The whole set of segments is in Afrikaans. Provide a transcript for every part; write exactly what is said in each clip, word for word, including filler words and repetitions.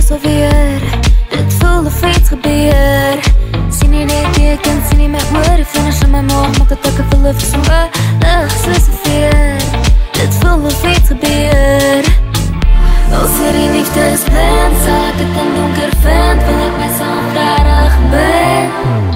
is alweer. Dit voel of iets gebeur. Sien nie net teken, sien nie met woorde. Finish in my maag, maak het ek een volle vir somme lig, soos een veer. Dit voel of iets gebeur. Als er die liefde is blind, sal ek het in donker vind, wil ek myself rarig ben.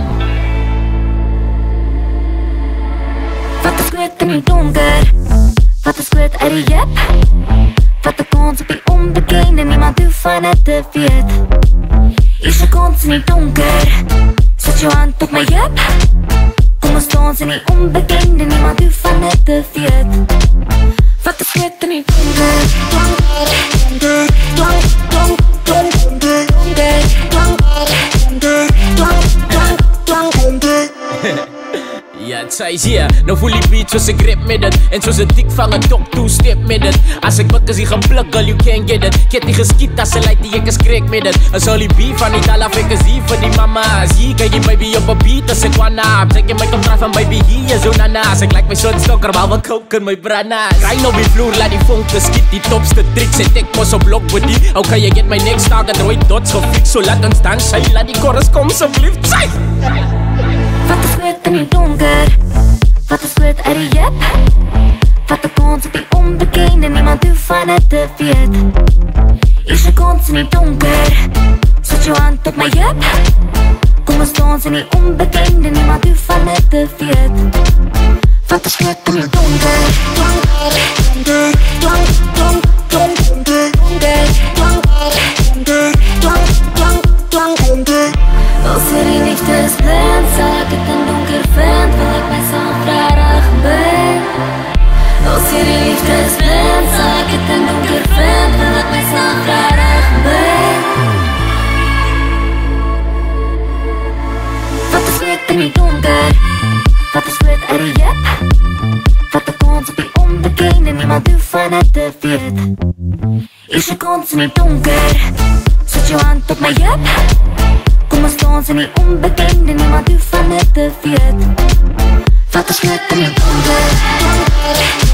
Wat is kwijt in die donker? Wat is kwijt uit die jep? Wat de kans op die onbekende, niemand hoef van het te weet. Is je kans in die donker? Zet je hand op my jep? Kom ons dans in die onbekende, niemand hoef van het te weet. Wat is kwijt in die donker? Donker, donker, donker, donker, donker, donker, donker, donker. Ja, het zei je, nou voel die beat zoals ik rip met het. En zoals het dik vangen, top two step met het. Als ik bak is die gaan pluk, girl, you can't get it. Ik heb die geskiet als ze lijkt die ik eens kreeg met het. Als al die beef van die dala, ik is die voor die mama's. Hier kan je baby op een beat als ik wanna. Zeg je mij komt draai van baby hier, zo nana's. Ik lijk mijn short stokker, maar wat koken mijn brana's. Rijn op die vloer, laat die vonken skiet. Die topste tricks en ik mos op blok with die. How kan je get my next target, rooi dots gefixt. Zo laat ons dan shine, laat die chorus kom, zo blieft. Zij! Wat is kwijt in die donker? Wat is kwijt uit die jep? Wat de kans op die onbekende, niemand hoeft van het te weet. Is je kans in die donker? Zet je hand op my jep? Kom eens dans in die onbekende, niemand hoeft van het te weet. Wat is kwijt in die donker? Donker, donker, donker, donker, donker, donker, donker, donker, donker. Als er die liefde is blind, zal ik het in donker vind, wil ik myself rarig ben. Als er die liefde is blind, zal ik het in donker vind, wil ik myself rarig ben. Wat is kwijt in die donker? Wat is kwijt uit die jep? Wat de kans op die onbekende, niemand hoeft van het te weet. Is je kans in die donker? Zet je hand op my jep? Kom eens dans in die onbekende, niemand hoeft van het te weet. Wat is kwijt in die donker?